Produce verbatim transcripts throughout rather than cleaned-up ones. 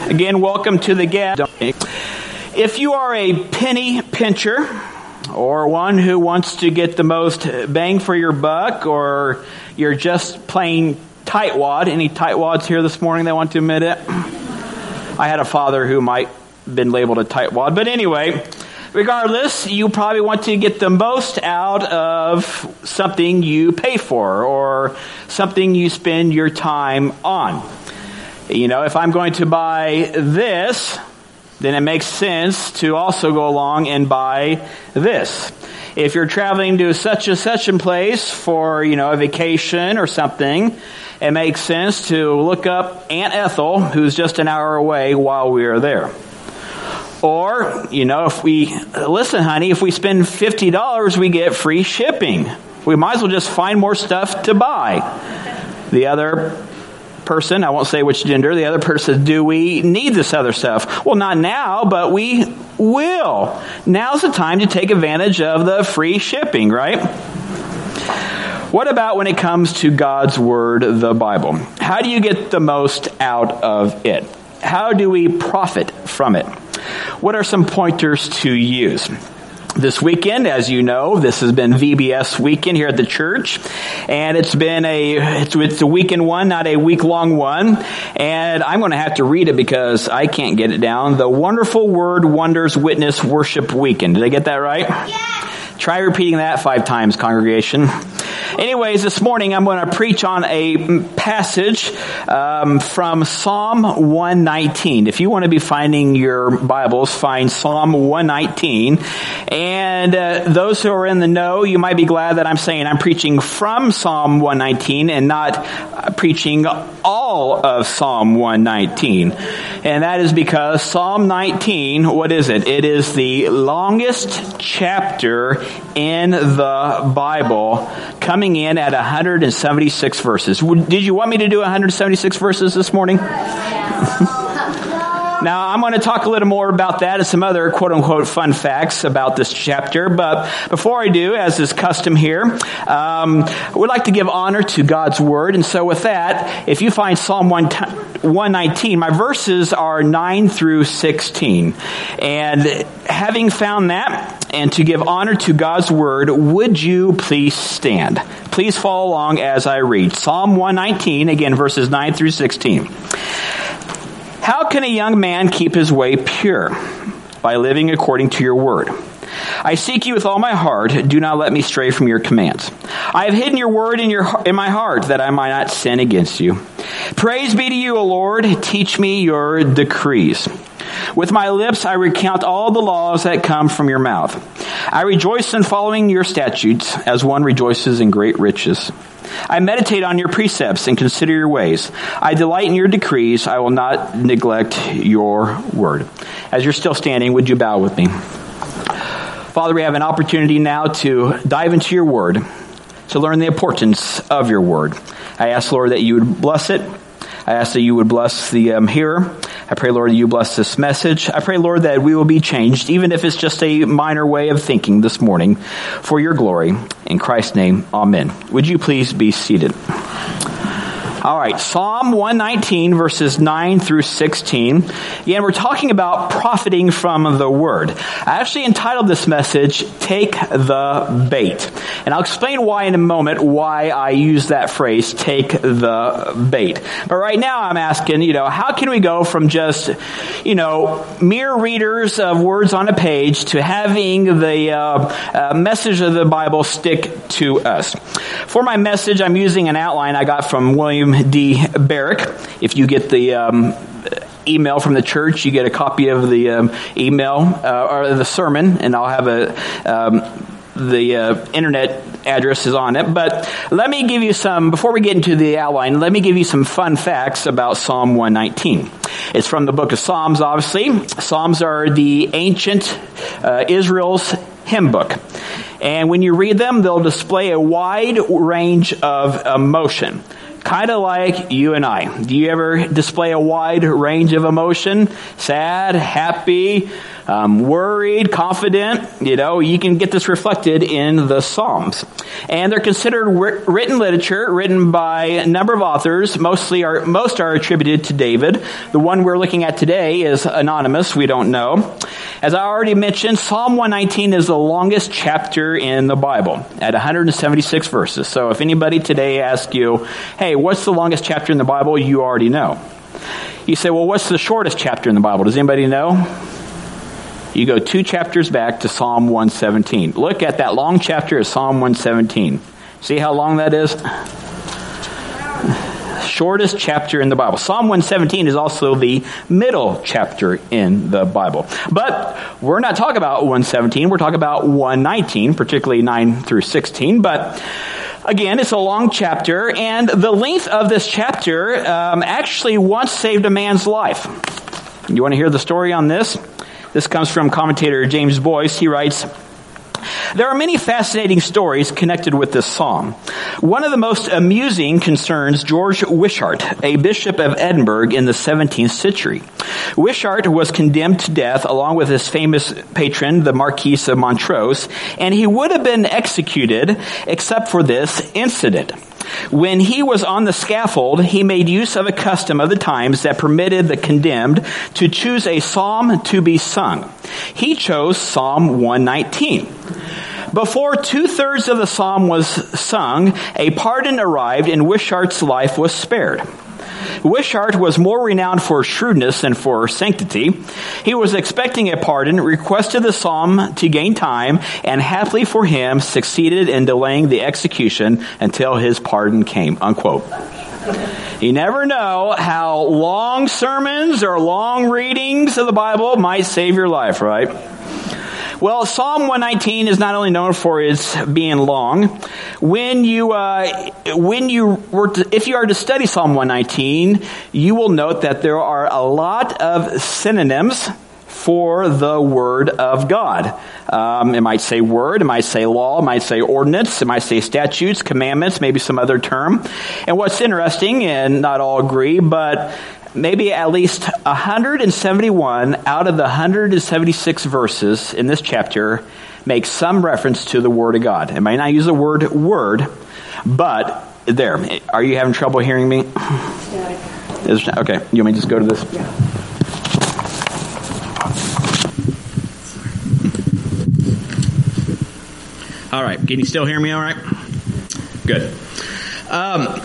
Again, welcome to the guest. If you are a penny pincher or one who wants to get the most bang for your buck, or you're just plain tightwad, any tightwads here this morning that want to admit it? I had a father who might have been labeled a tightwad, but anyway, regardless, you probably want to get the most out of something you pay for or something you spend your time on. You know, if I'm going to buy this, then it makes sense to also go along and buy this. If you're traveling to such and such a place for, you know, a vacation or something, it makes sense to look up Aunt Ethel, who's just an hour away, while we are there. Or, you know, if we, listen, honey, if we spend fifty dollars, we get free shipping. We might as well just find more stuff to buy. The other person, I won't say which gender, the other person, do we need this other stuff? Well, not now, but we will. Now's the time to take advantage of the free shipping, right? What about when it comes to God's Word, the Bible? How do you get the most out of it? How do we profit from it? What are some pointers to use? This weekend, as you know, this has been V B S weekend here at the church, and it's been a, it's, it's a weekend one, not a week-long one, and I'm going to have to read it because I can't get it down. The Wonderful Word Wonders Witness Worship Weekend. Did I get that right? Yeah. Try repeating that five times, congregation. Anyways, this morning I'm going to preach on a passage um, from Psalm one nineteen. If you want to be finding your Bibles, find Psalm one nineteen. And uh, those who are in the know, you might be glad that I'm saying I'm preaching from Psalm one nineteen and not uh, preaching all of Psalm one nineteen. And that is because Psalm nineteen, what is it? It is the longest chapter in the Bible, coming in at one hundred seventy-six verses. Did you want me to do one hundred seventy-six verses this morning? Now, I'm going to talk a little more about that and some other quote-unquote fun facts about this chapter. But before I do, as is custom here, um, we'd like to give honor to God's Word. And so with that, if you find Psalm one nineteen, my verses are nine through sixteen. And having found that, and to give honor to God's Word, would you please stand? Please follow along as I read. Psalm one nineteen, again, verses nine through sixteen. How can a young man keep his way pure? By living according to your word. I seek you with all my heart. Do not let me stray from your commands. I have hidden your word in your in my heart, that I might not sin against you. Praise be to you, O Lord. Teach me your decrees. With my lips I recount all the laws that come from your mouth. I rejoice in following your statutes, as one rejoices in great riches. I meditate on your precepts and consider your ways. I delight in your decrees. I will not neglect your word. As you're still standing, would you bow with me? Father, we have an opportunity now to dive into your word, to learn the importance of your word. I ask, Lord, that you would bless it. I ask that you would bless the um, hearer. I pray, Lord, that you bless this message. I pray, Lord, that we will be changed, even if it's just a minor way of thinking this morning, for your glory. In Christ's name, amen. Would you please be seated? All right, Psalm one nineteen, verses nine through sixteen. Again, we're talking about profiting from the word. I actually entitled this message, Take the Bait. And I'll explain why in a moment, why I use that phrase, take the bait. But right now I'm asking, you know, how can we go from just, you know, mere readers of words on a page to having the uh, uh, message of the Bible stick to us? For my message, I'm using an outline I got from William D. Barrick. If you get the um, email from the church, you get a copy of the um, email uh, or the sermon, and I'll have a um, the uh, internet address is on it. But let me give you some, before we get into the outline, let me give you some fun facts about Psalm one nineteen. It's from the book of Psalms, obviously. Psalms are the ancient uh, Israel's hymn book. And when you read them, they'll display a wide range of emotion. kind of like you and I. Do you ever display a wide range of emotion? Sad, happy, um, worried, confident? You know, you can get this reflected in the Psalms. And they're considered written literature, written by a number of authors. Mostly are, most are attributed to David. The one we're looking at today is anonymous. We don't know. As I already mentioned, Psalm one nineteen is the longest chapter in the Bible at one hundred seventy-six verses. So if anybody today asks you, hey, what's the longest chapter in the Bible? You already know. You say, well, what's the shortest chapter in the Bible? Does anybody know? You go two chapters back to Psalm one seventeen. Look at that long chapter of Psalm one seventeen. See how long that is? Shortest chapter in the Bible. Psalm one seventeen is also the middle chapter in the Bible. But we're not talking about one seventeen. We're talking about one nineteen, particularly nine through sixteen. But again, it's a long chapter, and the length of this chapter um, actually once saved a man's life. You want to hear the story on this? This comes from commentator James Boyce. He writes, there are many fascinating stories connected with this psalm. One of the most amusing concerns George Wishart, a bishop of Edinburgh in the seventeenth century. Wishart was condemned to death along with his famous patron, the Marquis of Montrose, and he would have been executed except for this incident. When he was on the scaffold, he made use of a custom of the times that permitted the condemned to choose a psalm to be sung. He chose Psalm one nineteen. Before two-thirds of the psalm was sung, a pardon arrived and Wishart's life was spared. Wishart was more renowned for shrewdness than for sanctity. He was expecting a pardon, requested the psalm to gain time, and happily for him succeeded in delaying the execution until his pardon came, unquote. You never know how long sermons or long readings of the Bible might save your life, right? Well, Psalm one nineteen is not only known for its being long. When you, uh, when you were to, if you are to study Psalm one nineteen, you will note that there are a lot of synonyms for the Word of God. Um, it might say word, it might say law, it might say ordinance, it might say statutes, commandments, maybe some other term. And what's interesting, and not all agree, but maybe at least one hundred seventy-one out of the one hundred seventy-six verses in this chapter make some reference to the Word of God. It might not use the word word, but there. Are you having trouble hearing me? Yeah. Okay, you want me to just go to this? Yeah. All right, can you still hear me all right? Good. Um...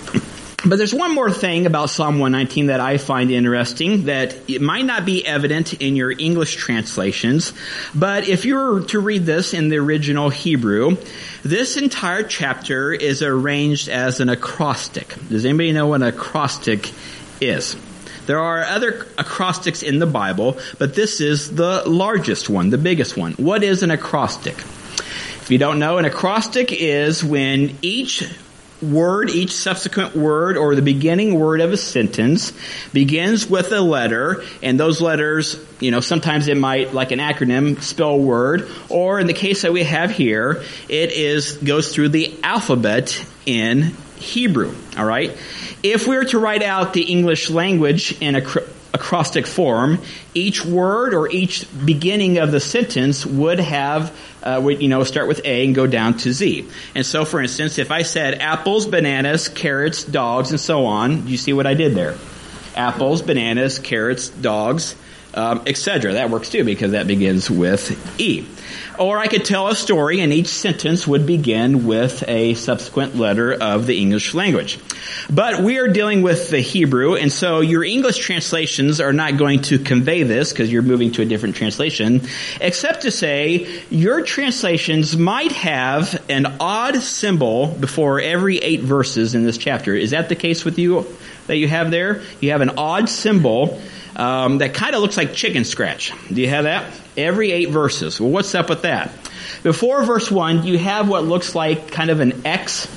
But there's one more thing about Psalm one nineteen that I find interesting that it might not be evident in your English translations, but if you were to read this in the original Hebrew, this entire chapter is arranged as an acrostic. Does anybody know what an acrostic is? There are other acrostics in the Bible, but this is the largest one, the biggest one. What is an acrostic? If you don't know, an acrostic is when each word, each subsequent word, or the beginning word of a sentence begins with a letter, and those letters, you know, sometimes it might, like an acronym, spell a word, or in the case that we have here, it is goes through the alphabet in Hebrew. All right. If we were to write out the English language in a acrostic form, each word or each beginning of the sentence would have, uh, would, you know, start with A and go down to Z. And so, for instance, if I said apples, bananas, carrots, dogs, and so on, do you see what I did there? Apples, bananas, carrots, dogs, um, et cetera. That works too because that begins with E. Or I could tell a story and each sentence would begin with a subsequent letter of the English language. But we are dealing with the Hebrew, and so your English translations are not going to convey this because you're moving to a different translation, except to say your translations might have an odd symbol before every eight verses in this chapter. Is that the case with you that you have there? You have an odd symbol Um, that kind of looks like chicken scratch. Do you have that? Every eight verses. Well, what's up with that? Before verse one, you have what looks like kind of an X.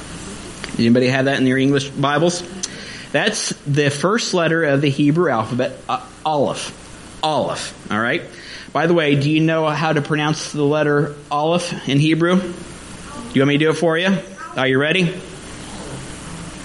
Does anybody have that in your English Bibles? That's the first letter of the Hebrew alphabet, uh, Aleph. Aleph. All right? By the way, do you know how to pronounce the letter Aleph in Hebrew? Do you want me to do it for you? Are you ready?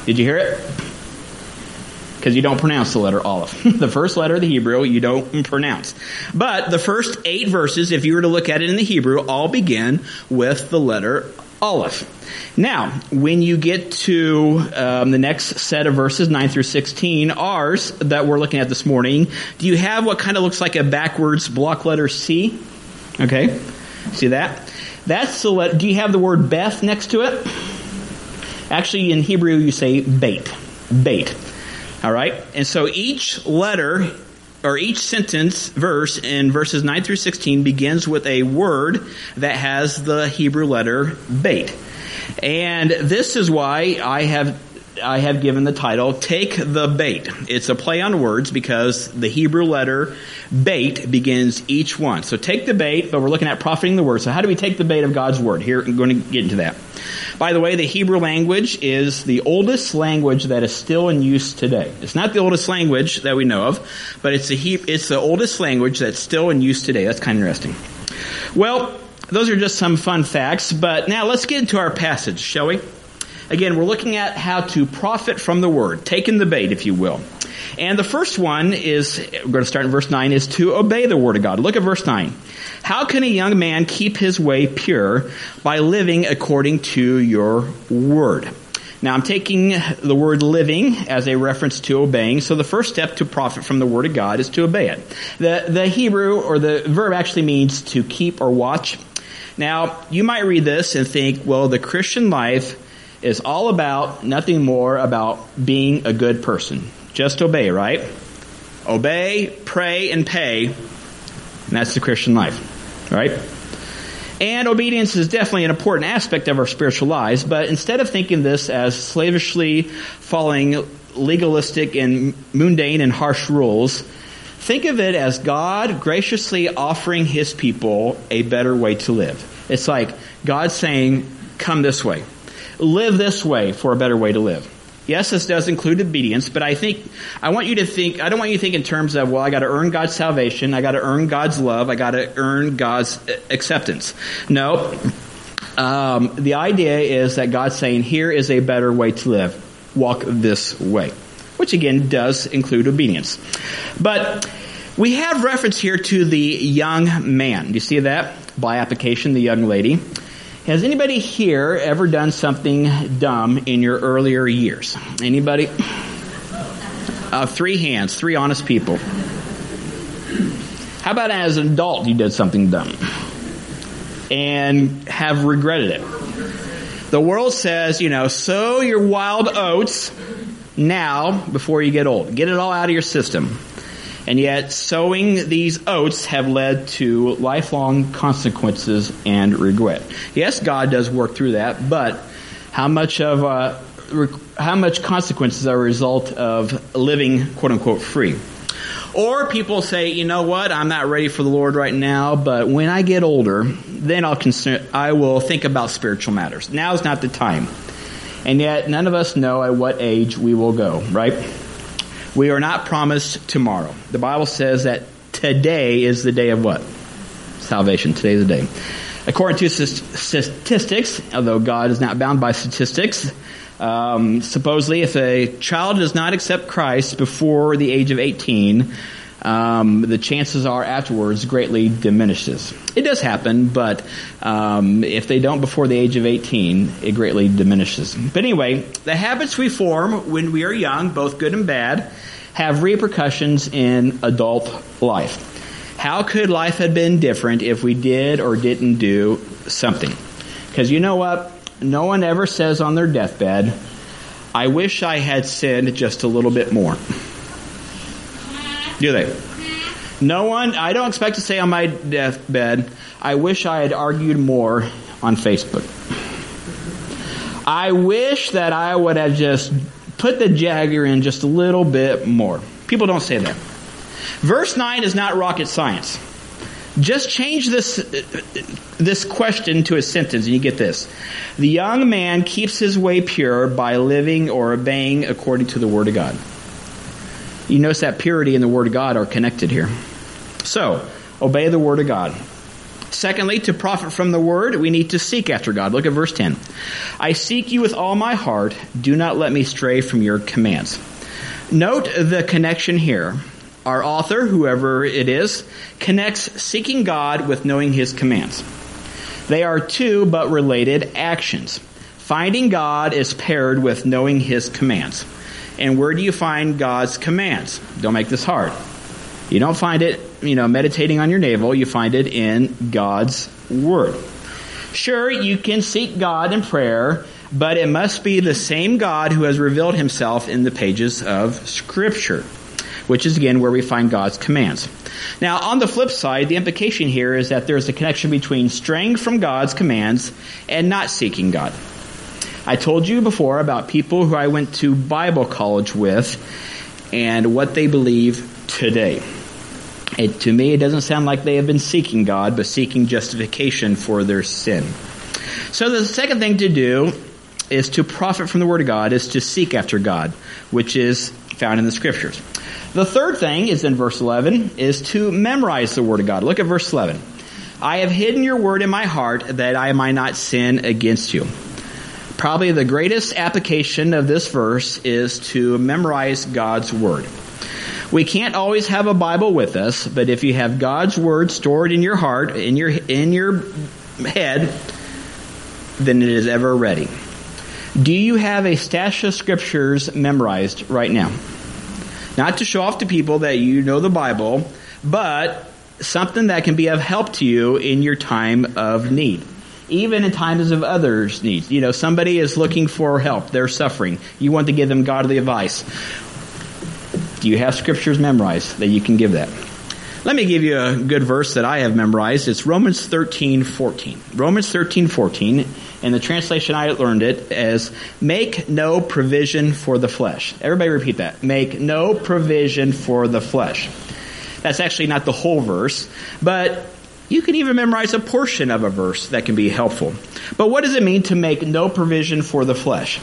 Did you hear it? Because you don't pronounce the letter Aleph. The first letter of the Hebrew, you don't pronounce. But the first eight verses, if you were to look at it in the Hebrew, all begin with the letter Aleph. Now, when you get to um, the next set of verses, nine through sixteen, ours, that we're looking at this morning, do you have what kind of looks like a backwards block letter C? Okay, see that? That's the letter. Do you have the word Beth next to it? Actually, in Hebrew, you say bait. Bait. All right? And so each letter, or each sentence, verse, in verses nine through sixteen begins with a word that has the Hebrew letter bait. And this is why I have I have given the title, Take the Bait. It's a play on words because the Hebrew letter bait begins each one. So take the bait, but we're looking at profiting the word. So how do we take the bait of God's word? Here, I'm going to get into that. By the way, the Hebrew language is the oldest language that is still in use today. It's not the oldest language that we know of, but it's the, he- it's the oldest language that's still in use today. That's kind of interesting. Well, those are just some fun facts, but now let's get into our passage, shall we? Again, we're looking at how to profit from the word, taking the bait, if you will. And the first one is, we're going to start in verse nine, is to obey the word of God. Look at verse nine. How can a young man keep his way pure? By living according to your word. Now, I'm taking the word living as a reference to obeying. So the first step to profit from the word of God is to obey it. The, the Hebrew, or the verb actually means to keep or watch. Now, you might read this and think, well, the Christian life is all about nothing more about being a good person. Just obey, right? Obey, pray, and pay. And that's the Christian life, right? And obedience is definitely an important aspect of our spiritual lives, but instead of thinking this as slavishly following legalistic and mundane and harsh rules, think of it as God graciously offering His people a better way to live. It's like God saying, come this way. Live this way for a better way to live. Yes, this does include obedience, but I think, I want you to think, I don't want you to think in terms of, well, I gotta earn God's salvation, I gotta earn God's love, I gotta earn God's acceptance. No. Um, the idea is that God's saying, here is a better way to live. Walk this way. Which again, does include obedience. But we have reference here to the young man. Do you see that? By application, the young lady. Has anybody here ever done something dumb in your earlier years? Anybody? Uh, three hands, three honest people. How about as an adult you did something dumb and have regretted it? The world says, you know, sow your wild oats now before you get old. Get it all out of your system. And yet, sowing these oats have led to lifelong consequences and regret. Yes, God does work through that, but how much of uh, how much consequences are a result of living, quote unquote, free? Or people say, you know what, I'm not ready for the Lord right now, but when I get older, then I'll concern, I will think about spiritual matters. Now's not the time. And yet, none of us know at what age we will go, right? We are not promised tomorrow. The Bible says that today is the day of what? Salvation. Today is the day. According to statistics, although God is not bound by statistics, um, supposedly if a child does not accept Christ before the age of eighteen, um, the chances are afterwards greatly diminishes. It does happen, but um, if they don't before the age of eighteen, it greatly diminishes. But anyway, the habits we form when we are young, both good and bad, have repercussions in adult life. How could life have been different if we did or didn't do something? Because you know what? No one ever says on their deathbed, I wish I had sinned just a little bit more. Do they? No one, I don't expect to say on my deathbed, I wish I had argued more on Facebook. I wish that I would have just put the Jagger in just a little bit more. People don't say that. Verse nine is not rocket science. Just change this this question to a sentence and you get this. The young man keeps his way pure by living or obeying according to the Word of God. You notice that purity and the Word of God are connected here. So, obey the Word of God. Secondly, to profit from the word, we need to seek after God. Look at verse ten. I seek you with all my heart. Do not let me stray from your commands. Note the connection here. Our author, whoever it is, connects seeking God with knowing his commands. They are two but related actions. Finding God is paired with knowing his commands. And where do you find God's commands? Don't make this hard. You don't find it, you know, meditating on your navel. You find it in God's word. Sure, you can seek God in prayer, but it must be the same God who has revealed himself in the pages of Scripture, which is, again, where we find God's commands. Now, on the flip side, the implication here is that there's a connection between straying from God's commands and not seeking God. I told you before about people who I went to Bible college with and what they believe today. It, to me, it doesn't sound like they have been seeking God, but seeking justification for their sin. So the second thing to do is to profit from the Word of God, is to seek after God, which is found in the Scriptures. The third thing is in verse eleven, is to memorize the Word of God. Look at verse eleven. I have hidden your word in my heart that I might not sin against you. Probably the greatest application of this verse is to memorize God's Word. We can't always have a Bible with us, but if you have God's Word stored in your heart, in your in your head, then it is ever ready. Do you have a stash of Scriptures memorized right now? Not to show off to people that you know the Bible, but something that can be of help to you in your time of need. Even in times of others' needs. You know, somebody is looking for help. They're suffering. You want to give them godly advice. Do you have Scriptures memorized that you can give that? Let me give you a good verse that I have memorized. It's Romans thirteen fourteen. Romans thirteen fourteen. In the translation I learned it as, make no provision for the flesh. Everybody repeat that. Make no provision for the flesh. That's actually not the whole verse, but you can even memorize a portion of a verse that can be helpful. But what does it mean to make no provision for the flesh?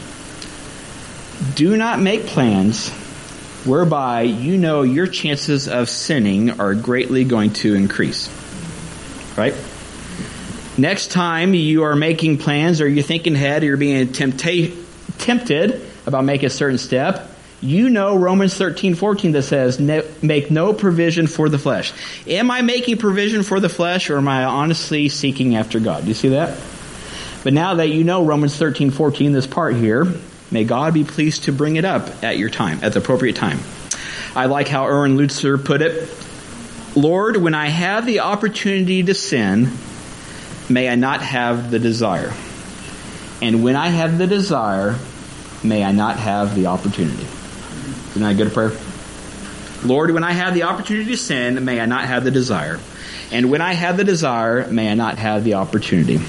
Do not make plans whereby you know your chances of sinning are greatly going to increase. Right? Next time you are making plans or you're thinking ahead or you're being tempta- tempted about making a certain step, you know Romans thirteen fourteen that says, make no provision for the flesh. Am I making provision for the flesh or am I honestly seeking after God? Do you see that? But now that you know Romans thirteen fourteen, this part here, may God be pleased to bring it up at your time, at the appropriate time. I like how Erwin Lutzer put it. Lord, when I have the opportunity to sin, may I not have the desire. And when I have the desire, may I not have the opportunity. Isn't that a good prayer? Lord, when I have the opportunity to sin, may I not have the desire. And when I have the desire, may I not have the opportunity.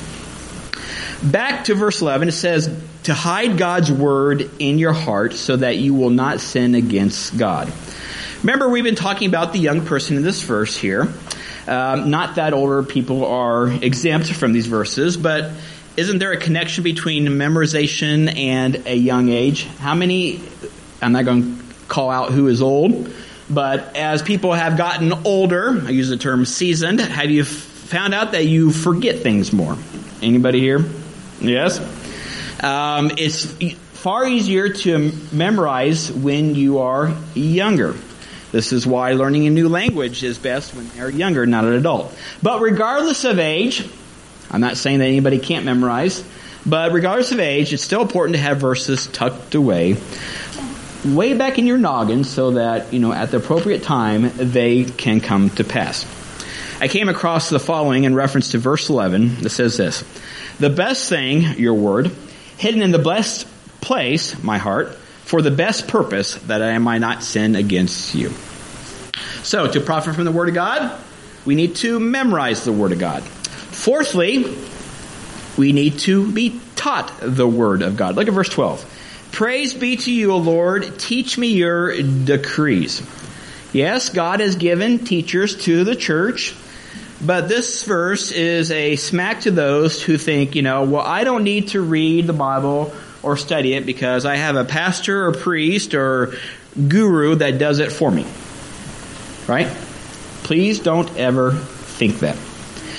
Back to verse eleven, it says, to hide God's word in your heart so that you will not sin against God. Remember, we've been talking about the young person in this verse here. Um, not that older people are exempt from these verses, but isn't there a connection between memorization and a young age? How many, I'm not going to call out who is old, but as people have gotten older, I use the term seasoned, have you found out that you forget things more? Anybody here? Yes? Um, it's far easier to memorize when you are younger. This is why learning a new language is best when they're younger, not an adult. But regardless of age, I'm not saying that anybody can't memorize, but regardless of age, it's still important to have verses tucked away way back in your noggin so that, you know, at the appropriate time, they can come to pass. I came across the following in reference to verse eleven that says this, the best thing, your word, hidden in the blessed place, my heart, for the best purpose that I might not sin against you. So, to profit from the Word of God, we need to memorize the Word of God. Fourthly, we need to be taught the Word of God. Look at verse twelve. Praise be to you, O Lord, teach me your decrees. Yes, God has given teachers to the church, but this verse is a smack to those who think, you know, well, I don't need to read the Bible or study it because I have a pastor or priest or guru that does it for me. Right? Please don't ever think that.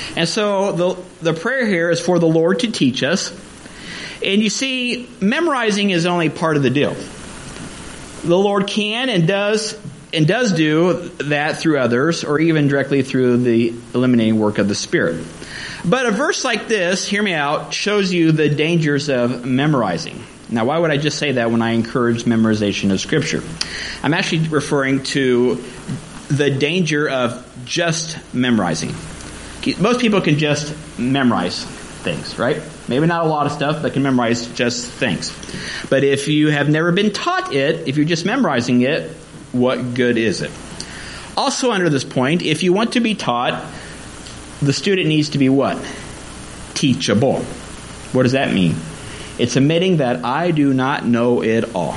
And so the, the prayer here is for the Lord to teach us. And you see, memorizing is only part of the deal. The Lord can and does and does do that through others, or even directly through the eliminating work of the Spirit. But a verse like this, hear me out, shows you the dangers of memorizing. Now, why would I just say that when I encourage memorization of Scripture? I'm actually referring to the danger of just memorizing. Most people can just memorize things, right? Maybe not a lot of stuff, but can memorize just things. But if you have never been taught it, if you're just memorizing it, what good is it? Also under this point, if you want to be taught, the student needs to be what? Teachable. What does that mean? It's admitting that I do not know it all.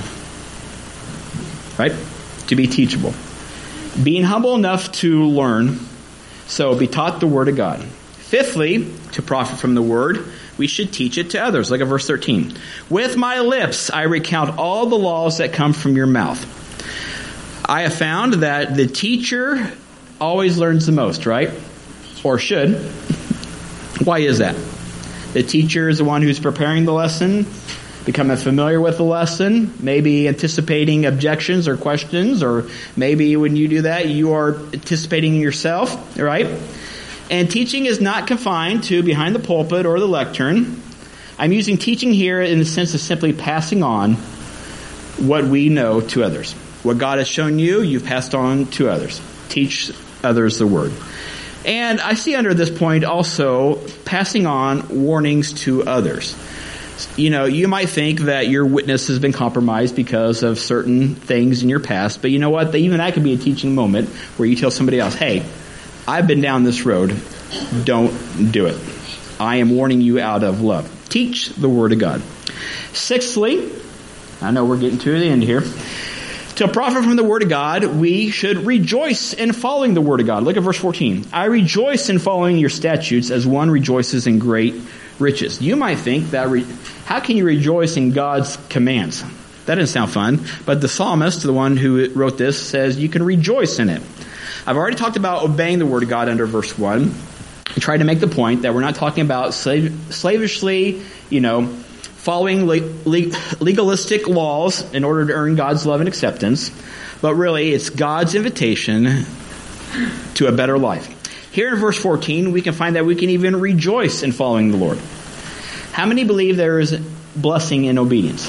Right? To be teachable. Being humble enough to learn, so be taught the Word of God. Fifthly, to profit from the Word, we should teach it to others. Look at verse thirteen. With my lips I recount all the laws that come from your mouth. I have found that the teacher always learns the most, right? Or should. Why is that? The teacher is the one who's preparing the lesson, becoming familiar with the lesson, maybe anticipating objections or questions, or maybe when you do that, you are anticipating yourself, right? And teaching is not confined to behind the pulpit or the lectern. I'm using teaching here in the sense of simply passing on what we know to others. What God has shown you, you've passed on to others. Teach others the Word. And I see under this point also passing on warnings to others. You know, you might think that your witness has been compromised because of certain things in your past, but you know what? Even that could be a teaching moment where you tell somebody else, hey, I've been down this road. Don't do it. I am warning you out of love. Teach the Word of God. Sixthly, I know we're getting to the end here. To profit from the Word of God, we should rejoice in following the Word of God. Look at verse fourteen. I rejoice in following your statutes as one rejoices in great riches. You might think that, re- how can you rejoice in God's commands? That doesn't sound fun. But the psalmist, the one who wrote this, says you can rejoice in it. I've already talked about obeying the Word of God under verse one. I tried to make the point that we're not talking about slave- slavishly, you know, following legalistic laws in order to earn God's love and acceptance, but really it's God's invitation to a better life. Here in verse fourteen, we can find that we can even rejoice in following the Lord. How many believe there is blessing in obedience?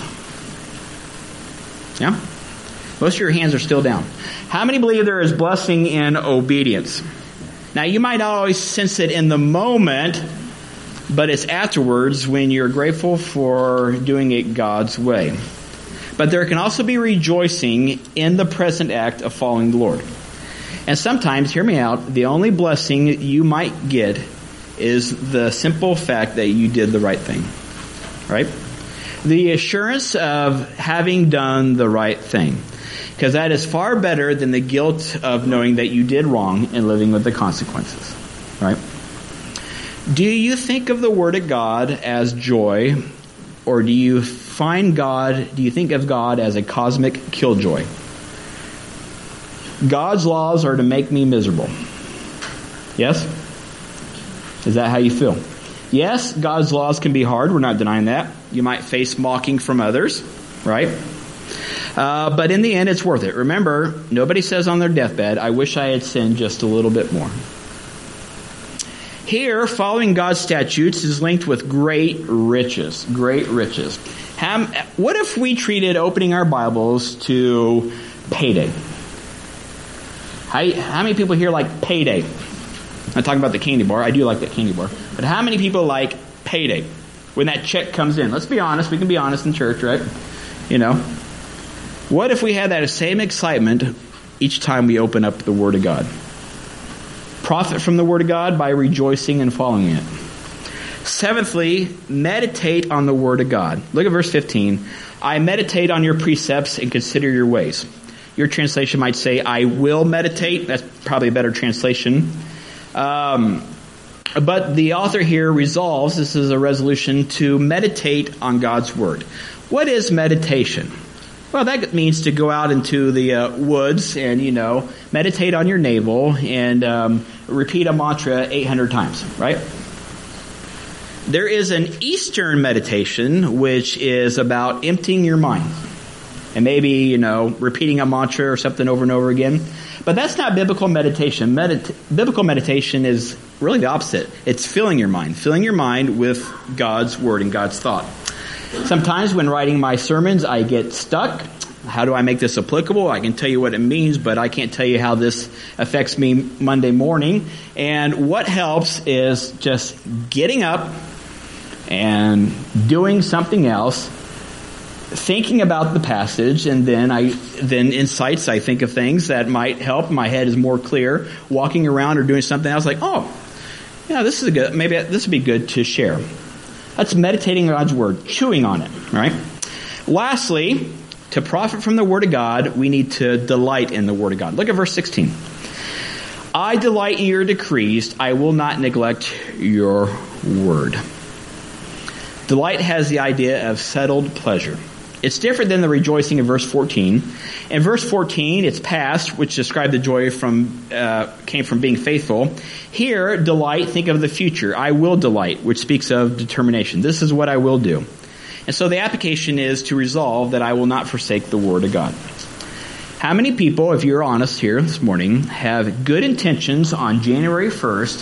Yeah? Most of your hands are still down. How many believe there is blessing in obedience? Now, you might not always sense it in the moment, but it's afterwards when you're grateful for doing it God's way. But there can also be rejoicing in the present act of following the Lord. And sometimes, hear me out, the only blessing you might get is the simple fact that you did the right thing. Right? The assurance of having done the right thing. Because that is far better than the guilt of knowing that you did wrong and living with the consequences. Right? Do you think of the Word of God as joy, or do you find God, do you think of God as a cosmic killjoy? God's laws are to make me miserable. Yes? Is that how you feel? Yes, God's laws can be hard. We're not denying that. You might face mocking from others, right? Uh, but in the end, it's worth it. Remember, nobody says on their deathbed, I wish I had sinned just a little bit more. Here, following God's statutes is linked with great riches. Great riches. How, what if we treated opening our Bibles to payday? How, how many people here like payday? I'm talking about the candy bar. I do like that candy bar. But how many people like payday? When that check comes in. Let's be honest. We can be honest in church, right? You know. What if we had that same excitement each time we open up the Word of God? Profit from the Word of God by rejoicing and following it. Seventhly, meditate on the Word of God. Look at verse fifteen. I meditate on your precepts and consider your ways. Your translation might say, I will meditate. That's probably a better translation. Um, but the author here resolves, this is a resolution, to meditate on God's Word. What is meditation? Well, that means to go out into the uh, woods and, you know, meditate on your navel and um, repeat a mantra eight hundred times, right? There is an Eastern meditation, which is about emptying your mind. And maybe, you know, repeating a mantra or something over and over again. But that's not biblical meditation. Medit- biblical meditation is really the opposite. It's filling your mind. Filling your mind with God's Word and God's thought. Sometimes when writing my sermons, I get stuck. How do I make this applicable? I can tell you what it means, but I can't tell you how this affects me Monday morning. And what helps is just getting up and doing something else, thinking about the passage, and then I then insights, I think of things that might help. My head is more clear. Walking around or doing something else, like, oh, yeah, this is a good, maybe this would be good to share. That's meditating on God's Word, chewing on it, right? Lastly, to profit from the Word of God, we need to delight in the Word of God. Look at verse sixteen. I delight in your decrees. I will not neglect your word. Delight has the idea of settled pleasure. It's different than the rejoicing in verse fourteen. In verse fourteen, it's past, which described the joy from uh, came from being faithful. Here, delight, think of the future. I will delight, which speaks of determination. This is what I will do. And so the application is to resolve that I will not forsake the Word of God. How many people, if you're honest here this morning, have good intentions on January first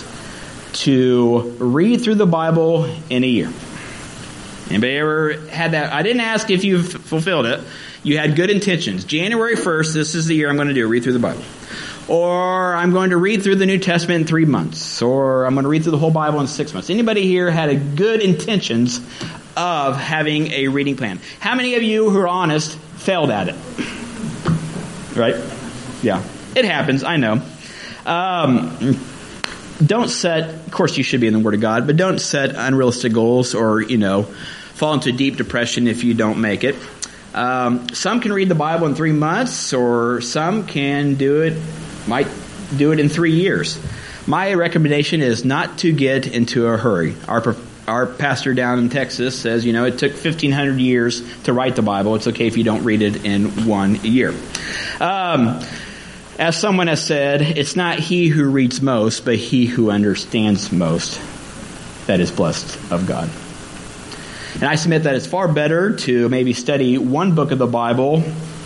to read through the Bible in a year? Anybody ever had that? I didn't ask if you've fulfilled it. You had good intentions. January first, this is the year I'm going to do, read through the Bible. Or I'm going to read through the New Testament in three months. Or I'm going to read through the whole Bible in six months. Anybody here had a good intentions of having a reading plan? How many of you who are honest failed at it? Right? Yeah. It happens, I know. Um... Don't set, of course you should be in the Word of God, but don't set unrealistic goals or, you know, fall into deep depression if you don't make it. Um, some can read the Bible in three months, or some can do it, might do it in three years. My recommendation is not to get into a hurry. Our our pastor down in Texas says, you know, it took fifteen hundred years to write the Bible. It's okay if you don't read it in one year. Um... As someone has said, it's not he who reads most, but he who understands most that is blessed of God. And I submit that it's far better to maybe study one book of the Bible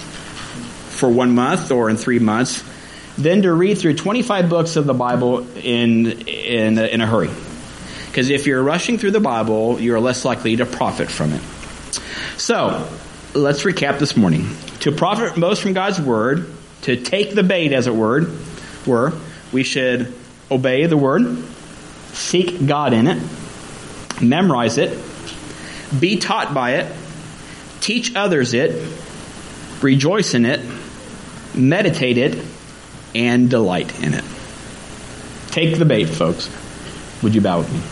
for one month or in three months than to read through twenty-five books of the Bible in in a, in a hurry. Because if you're rushing through the Bible, you're less likely to profit from it. So, let's recap this morning. To profit most from God's Word, to take the bait, as it were, were, we should obey the Word, seek God in it, memorize it, be taught by it, teach others it, rejoice in it, meditate it, and delight in it. Take the bait, folks. Would you bow with me?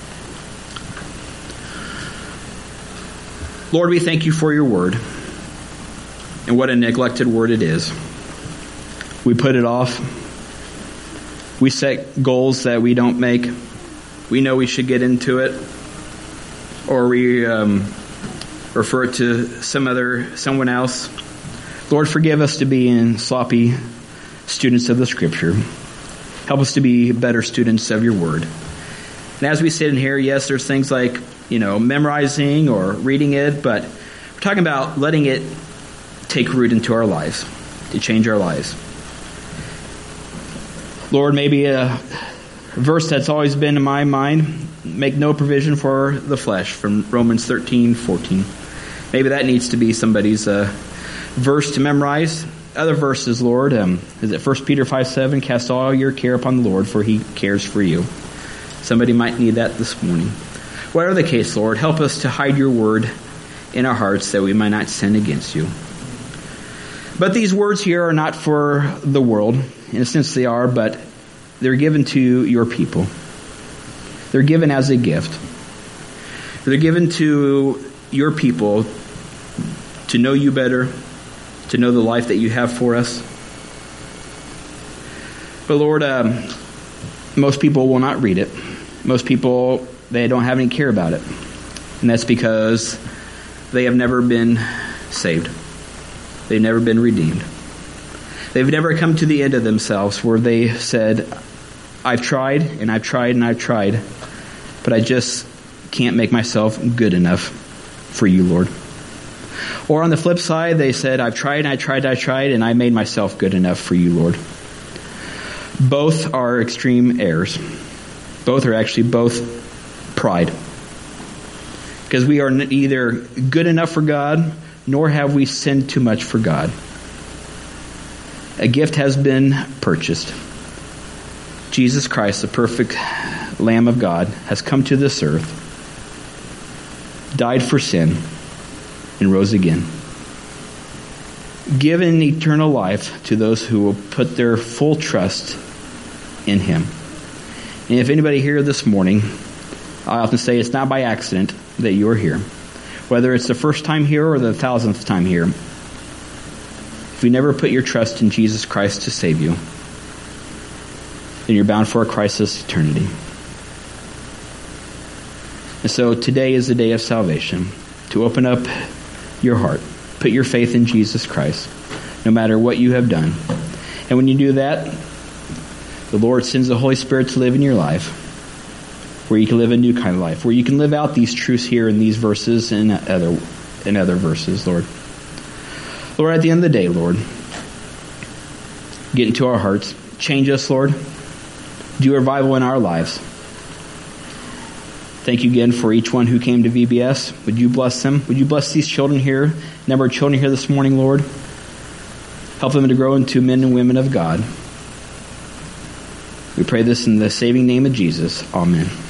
Lord, we thank you for your Word, and what a neglected Word it is. We put it off. We set goals that we don't make. We know we should get into it. Or we um, refer it to some other, someone else. Lord, forgive us to be sloppy students of the Scripture. Help us to be better students of your Word. And as we sit in here, yes, there's things like, you know, memorizing or reading it, but we're talking about letting it take root into our lives, to change our lives. Lord, maybe a verse that's always been in my mind, make no provision for the flesh, from Romans thirteen fourteen. Maybe that needs to be somebody's uh, verse to memorize. Other verses, Lord, um, is it First Peter five seven, cast all your care upon the Lord, for he cares for you. Somebody might need that this morning. Whatever the case, Lord, help us to hide your word in our hearts that we might not sin against you. But these words here are not for the world. In a sense they are, but they're given to your people. They're given as a gift. They're given to your people to know you better, to know the life that you have for us. But Lord, um, most people will not read it. Most people, they don't have any care about it. And that's because they have never been saved. They've never been redeemed. They've never come to the end of themselves where they said, I've tried and I've tried and I've tried, but I just can't make myself good enough for you, Lord. Or on the flip side, they said, I've tried and I tried and I tried and I made myself good enough for you, Lord. Both are extreme errors. Both are actually both pride. Because we are either good enough for God, nor have we sinned too much for God. A gift has been purchased. Jesus Christ, the perfect Lamb of God, has come to this earth, died for sin, and rose again. Given eternal life to those who will put their full trust in Him. And if anybody here this morning, I often say it's not by accident that you're here. Whether it's the first time here or the thousandth time here, if you never put your trust in Jesus Christ to save you, then you're bound for a crisis eternity. And so today is the day of salvation. To open up your heart. Put your faith in Jesus Christ, no matter what you have done. And when you do that, the Lord sends the Holy Spirit to live in your life, where you can live a new kind of life, where you can live out these truths here in these verses and other, and other verses, Lord. Lord, at the end of the day, Lord, get into our hearts. Change us, Lord. Do a revival in our lives. Thank you again for each one who came to V B S. Would you bless them? Would you bless these children here, number of children here this morning, Lord? Help them to grow into men and women of God. We pray this in the saving name of Jesus. Amen.